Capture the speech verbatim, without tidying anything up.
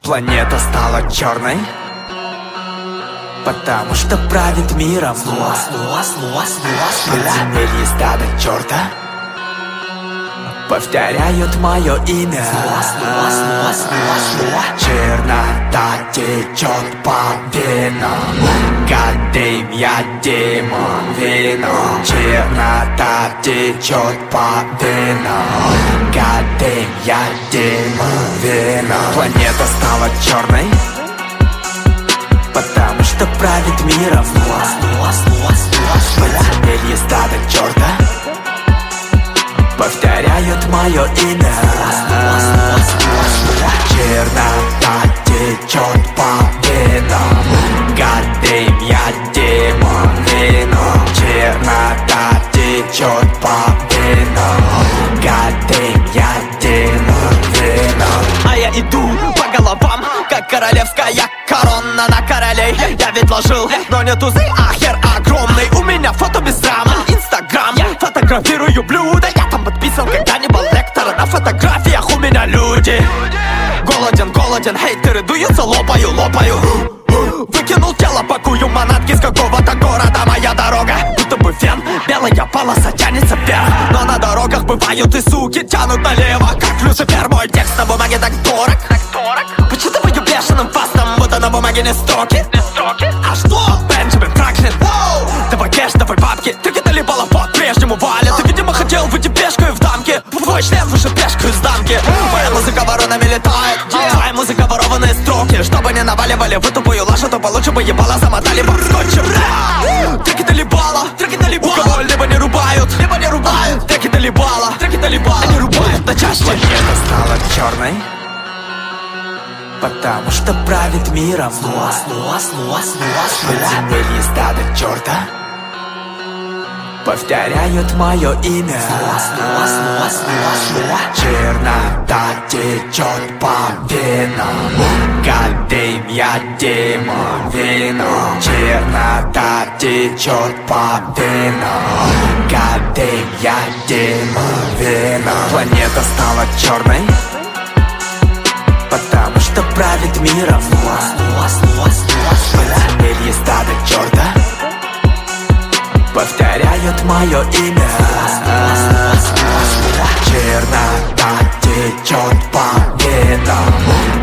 Планета стала черной, потому что правит миром зло, зло, зло, зло. Подземелье стадо черта повторяют мое имя. Зло, зло, зло, зло, зло. Чернота течет по венам, Гадим, я демон, вино. Чернота течет по венам, Гадим, я демон, вино. Планета стала черной, потому что правит миром зло, зло, зло, зло. Подземелье стадо черта повторяют мое имя. Чернота течет по венам, Гадим, я демон, вино. Чернота течет по венам, Гадим, я демон, вино. А я иду по головам, как королевская корона на королей. Я ведь ложил, но не тузы, а хер огромный. У меня фото без рамы, инстаграм. Я фотографирую блюда, я там подписан, когда не был лектора. На фотографиях у меня люди. Голоден, голоден, хейтеры дуются, лопаю, лопаю. Выкинул тело, пакую манатки с какого-то города. Моя дорога, будто бы фен, белая полоса тянется вверх. Но на дорогах бывают и суки, тянут налево, как Люцифер. Мой текст на бумаге так дорог, почитываю бешеным фастом, будто на бумаге не строки. А что? Бенджамин Франклин. Давай кэш, давай бабки. Ты кидали баллов по-прежнему валят. Ты, видимо, хотел выйти пешкой в дамке. Твой член выше пешку из дамки. Моя музыка воронами летает, твоя музыка ворованные строки. Чтобы не наваливали вы тупую лажу, то получше бы ебало замотали по скотчем. Треки долибала, треки долибала. У кого либо не рубают, либо не рубают. Треки долибала, треки долибала. Они рубают на части. Планета стала черной, потому что правит миром зло, зло, зло, зло, зло. Подземелье стадо черта повторяют мое имя. Зло, зло, зло, зло, зло. Чернота течет по венам, Гадим, я демон, вино. Чернота течет по венам, Гадим, я демон, вино. Планета стала черной, потому что правит миром зло, зло, зло, зло. Подземелье стадо черта повторяют мое имя. Чернота течет по венам,